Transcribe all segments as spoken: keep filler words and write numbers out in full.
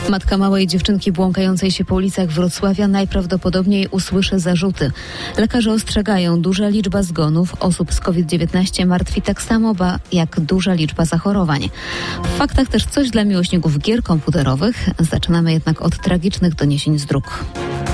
Matka małej dziewczynki błąkającej się po ulicach Wrocławia najprawdopodobniej usłyszy zarzuty. Lekarze ostrzegają, duża liczba zgonów osób z kowid dziewiętnaście martwi tak samo ba, jak duża liczba zachorowań. W faktach też coś dla miłośników gier komputerowych. Zaczynamy jednak od tragicznych doniesień z dróg.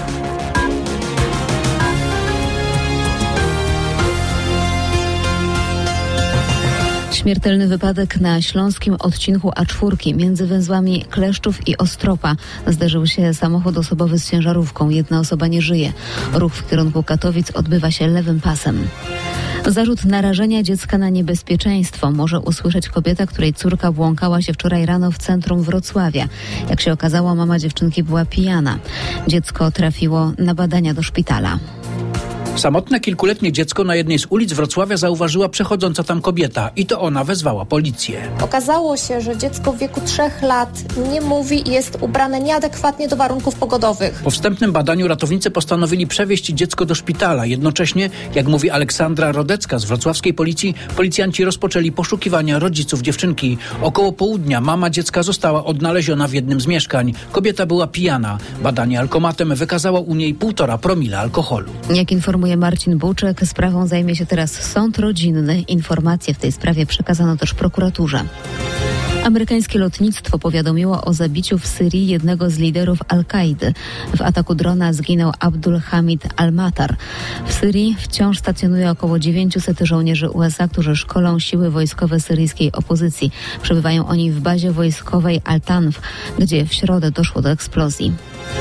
Śmiertelny wypadek na śląskim odcinku A cztery między węzłami Kleszczów i Ostropa. Zderzył się samochód osobowy z ciężarówką. Jedna osoba nie żyje. Ruch w kierunku Katowic odbywa się lewym pasem. Zarzut narażenia dziecka na niebezpieczeństwo może usłyszeć kobieta, której córka błąkała się wczoraj rano w centrum Wrocławia. Jak się okazało, mama dziewczynki była pijana. Dziecko trafiło na badania do szpitala. Samotne kilkuletnie dziecko na jednej z ulic Wrocławia zauważyła przechodząca tam kobieta i to ona wezwała policję. Okazało się, że dziecko w wieku trzech lat nie mówi i jest ubrane nieadekwatnie do warunków pogodowych. Po wstępnym badaniu ratownicy postanowili przewieźć dziecko do szpitala. Jednocześnie, jak mówi Aleksandra Rodecka z wrocławskiej policji, policjanci rozpoczęli poszukiwania rodziców dziewczynki. Około południa mama dziecka została odnaleziona w jednym z mieszkań. Kobieta była pijana. Badanie alkomatem wykazało u niej półtora promila alkoholu. Jak informuje Marcin Buczek, sprawą zajmie się teraz sąd rodzinny. Informacje w tej sprawie przekazano też prokuraturze. Amerykańskie lotnictwo powiadomiło o zabiciu w Syrii jednego z liderów Al-Kaidy. W ataku drona zginął Abdul Hamid Al-Matar. W Syrii wciąż stacjonuje około dziewięciuset żołnierzy U S A, którzy szkolą siły wojskowe syryjskiej opozycji. Przebywają oni w bazie wojskowej Al-Tanf, gdzie w środę doszło do eksplozji.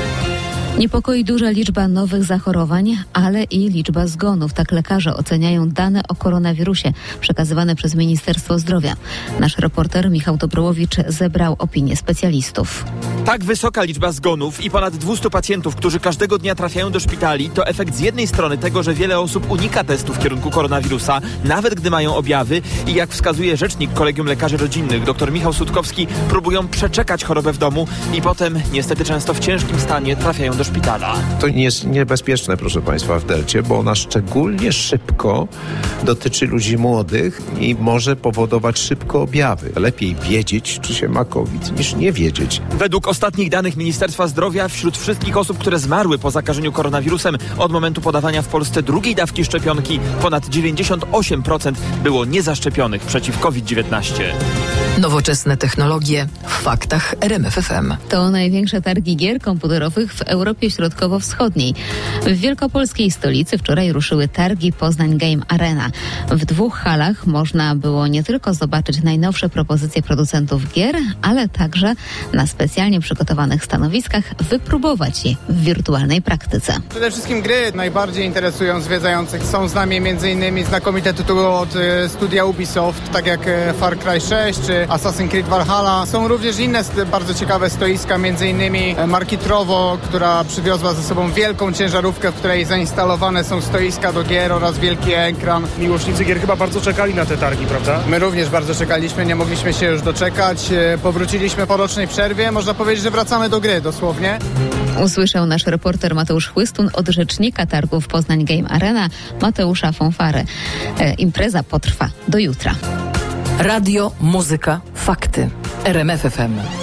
Niepokoi duża liczba nowych zachorowań, ale i liczba zgonów. Tak lekarze oceniają dane o koronawirusie przekazywane przez Ministerstwo Zdrowia. Nasz reporter Michał Dobrołowicz zebrał opinię specjalistów. Tak wysoka liczba zgonów i ponad dwieście pacjentów, którzy każdego dnia trafiają do szpitali, to efekt z jednej strony tego, że wiele osób unika testów w kierunku koronawirusa, nawet gdy mają objawy i jak wskazuje rzecznik Kolegium Lekarzy Rodzinnych, dr Michał Sutkowski, próbują przeczekać chorobę w domu i potem niestety często w ciężkim stanie trafiają do szpitala. To jest niebezpieczne, proszę Państwa, w delcie, bo ona szczególnie szybko dotyczy ludzi młodych i może powodować szybko objawy. Lepiej wiedzieć, czy się ma COVID, niż nie wiedzieć. Według ostatnich danych Ministerstwa Zdrowia wśród wszystkich osób, które zmarły po zakażeniu koronawirusem od momentu podawania w Polsce drugiej dawki szczepionki, ponad dziewięćdziesiąt osiem procent było niezaszczepionych przeciw kowid dziewiętnaście. Nowoczesne technologie w faktach R M F F M. To największe targi gier komputerowych w Europie Środkowo-Wschodniej. W wielkopolskiej stolicy wczoraj ruszyły targi Poznań Game Arena. W dwóch halach można było nie tylko zobaczyć najnowsze propozycje producentów gier, ale także na specjalnie przygotowanych stanowiskach wypróbować je w wirtualnej praktyce. Przede wszystkim gry najbardziej interesują zwiedzających. Są z nami m.in. znakomite tytuły od e, studia Ubisoft, tak jak e, Far Cry sześć czy Assassin's Creed Valhalla. Są również inne bardzo ciekawe stoiska, m.in. marki Trovo, która przywiozła ze sobą wielką ciężarówkę, w której zainstalowane są stoiska do gier oraz wielki ekran. Miłośnicy gier chyba bardzo czekali na te targi, prawda? My również bardzo czekaliśmy, nie mogliśmy się już doczekać. Powróciliśmy po rocznej przerwie. Można powiedzieć, że wracamy do gry dosłownie. Usłyszał nasz reporter Mateusz Chłystun od rzecznika targów Poznań Game Arena Mateusza Fonfary. E, impreza potrwa do jutra. Radio, muzyka, fakty. R M F F M.